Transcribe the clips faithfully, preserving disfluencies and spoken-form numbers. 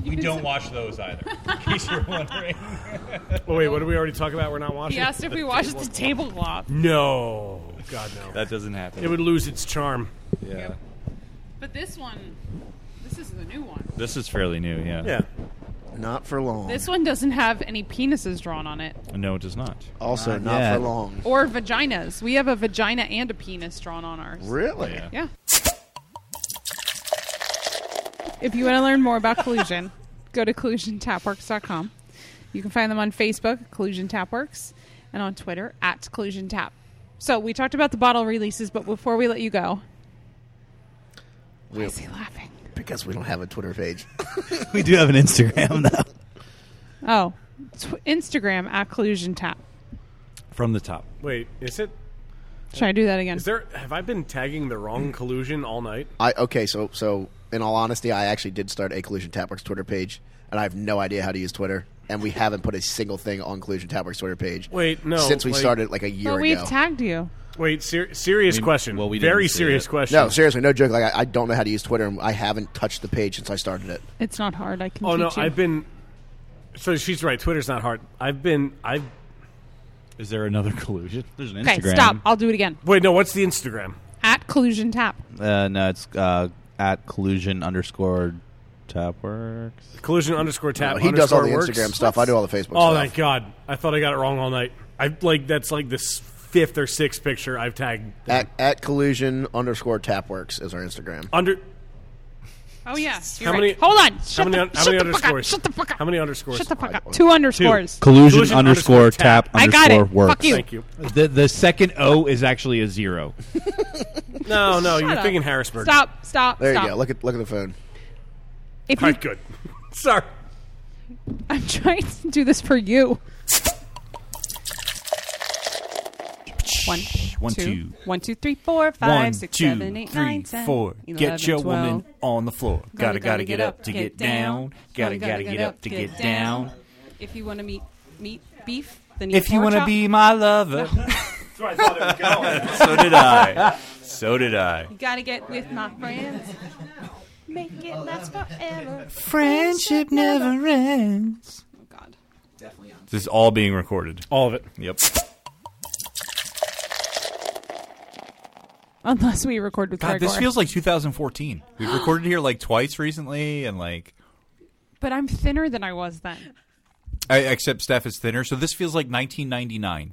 We don't watch those either, in case you're wondering. Oh, wait, what did we already talk about we're not watching? He asked if we watched the tablecloth. No. God, no. That doesn't happen. It would lose its charm. Yeah. Yep. But this one, this is the new one. This is fairly new, yeah. Yeah. Not for long. This one doesn't have any penises drawn on it. No, it does not. Also, Not not, yet. for long. Or vaginas. We have a vagina and a penis drawn on ours. Really? Yeah. Yeah. If you want to learn more about Collusion, go to collusion tapworks dot com. You can find them on Facebook, Collusion Tapworks, and on Twitter, at Collusion Tap. So we talked about the bottle releases, but before we let you go, why We- is he laughing? Because we don't have a Twitter page. We do have an Instagram, though. Oh, tw- Instagram, at Collusion Tap. From the top. Wait, is it? Should I do that again? Is there? Have I been tagging the wrong collusion all night? I okay, so so in all honesty, I actually did start a Collusion Tapworks Twitter page, and I have no idea how to use Twitter, and we haven't put a single thing on Collusion Tapworks Twitter page. Wait, no. since we like- started like a year But we've ago. tagged you. Wait, ser- serious We- question. well, we didn't Very see serious it. question. No, seriously, no joke. Like I, I don't know how to use Twitter, and I haven't touched the page since I started it. It's not hard. I can Oh teach no, you. I've been. So she's right. Twitter's not hard. I've been. I've. Is there another collusion? There's an Okay, Instagram. stop. I'll do it again. Wait, no. What's the Instagram? At Collusion Tap. Uh, no, it's uh, at collusion underscore tapworks. Collusion underscore tap. No, he does all the underscore Instagram works. stuff. I do all the Facebook Oh stuff. my god! I thought I got it wrong all night. I like that's like this fifth or sixth picture I've tagged. At, at collusion underscore tapworks is our Instagram. Under. Oh, yeah. You're How right. many? Hold on. How Shut many? the, un- how shut many the fuck up. underscores? Shut the fuck up. How many underscores? Shut the fuck up. Two underscores. Collusion, Collusion underscore underscore tap tap. I got underscore it. works. Fuck you. Thank you. The the second O is actually a zero. No, no, Shut you're up. thinking Harrisburg. Stop. Stop. There stop. you go. Look at look at the phone. If All you, right, good. Sorry. I'm trying to do this for you. One, One, two, two. one, two, three, four, five, One, six, two, seven, eight, three, nine, ten, four. eleven, Get your twelve. woman on the floor. Gotta, gotta get up to get down. Gotta, gotta get up to get down. If you want to meet meat beef, then eat If you want to be my lover. That's where I thought it was going. So did I. So did I. you gotta get with my friends. Make it last forever. Friendship never ends. Oh God. This is all being recorded. All of it. Yep. Unless we record with God, Gregor. this feels like two thousand fourteen. We've recorded here like twice recently, and like, But I'm thinner than I was then. I, except Steph is thinner, so this feels like nineteen ninety-nine.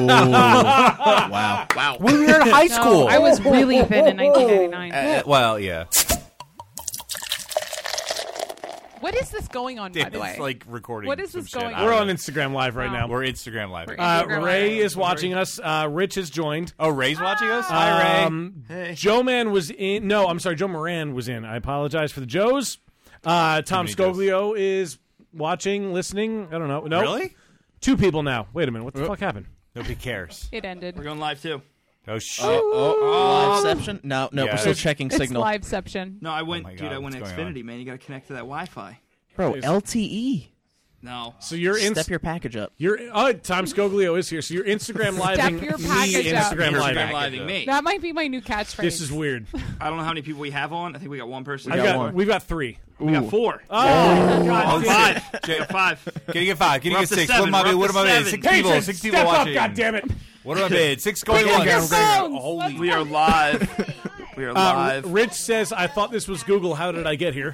Wow. Wow. When we were in high No, school. I was really thin in nineteen ninety-nine. Uh, well, yeah. What is this going on, by the way? It's like recording. What is some this shit. going I on? We're don't on know. Instagram Live right Wow. now. We're Instagram live. We're Uh, Instagram Ray Live. is watching us. Uh, Rich has joined. Oh, Ray's watching us? Hi, Ray. Um, Joe Man was in. No, I'm sorry. Joe Moran was in. I apologize for the Joes. Uh, Tom many Scoglio is watching, listening. I don't know. No, Really? Two people now. Wait a minute. What the fuck happened? Nobody cares. It ended. We're going live too. Oh, shit. Liveception? No, no, Yeah. we're still checking It's signal. liveception. No, I went, my dude. God, I went what's going Xfinity, man. You got to connect to that Wi-Fi. Bro, L T E. No. So you're in. Step your package up. You're. Oh, Tom Scoglio is here. So you're Instagram living your me. package up. Instagram Instagram living. living me. That might be my new catchphrase. This is weird. I don't know how many people we have on. I think we got one person. I've got got. one. We've got three. We got four. Oh, God, Five. We got five. Can you get five? Can you We're get up to six? seven. What am I We're What up am to I seven. Six people. Patrons, Six people step watching. up, God damn it! What am I made? Six going Pick up once. your phones. Holy. We are live. We are Uh, live. Rich says, "I thought this was Google. How did I get here?"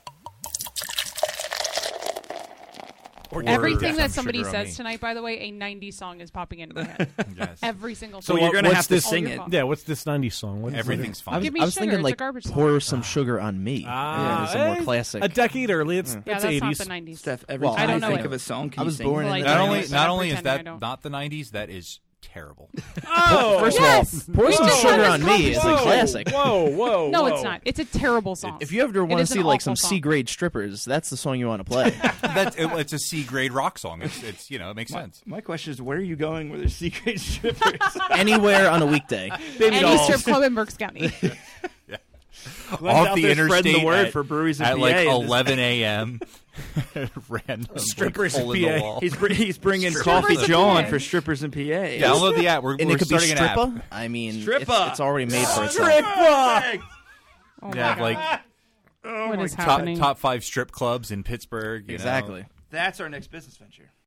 Or Everything that Some somebody sugar on says me. tonight, by the way, a nineties song is popping into my head. Yes. Every single So song. So you're what- gonna what's have to this- sing Oh, it. your Yeah, what's this nineties song? What is Everything's it? fine. I was, Give me I was sugar, thinking it's a like garbage song. pour some sugar on me. Ah, yeah, it's a more eh, classic. A decade early. It's yeah, that's that's eighties. not the nineties. Steph, every Well, time I I, don't know think it. of a song, can I you was sing born it? in Like, the Not I only know, not I'm only is pretending I that don't. not the nineties, that is terrible. Oh, First Yes! of all, pour We some just sugar had on this me is a conversation. classic. Whoa, whoa! No, whoa. it's not. It's a terrible song. If you ever It want to is an see like awful some song. C grade strippers, that's the song you want to play. That's it, it's a C grade rock song. It's it's you know it makes sense. My question is, where are you going where there's secret strippers? Anywhere on a weekday. Any strip club in Berks County. Off the there spreading interstate the word at, for breweries in at P A like and this- eleven a.m. Random Strippers like, in hole P A. the wall. He's br- he's bringing Strippers Coffee in John P A. for strippers in P A. Download the app. We're, And we're it could be starting an app. stripper. I mean, Stripper. It's, it's already made for itself. Stripper! Oh my Yeah, God. like Oh What my is God. top, happening? top five strip clubs in Pittsburgh. You Exactly. know? That's our next business venture.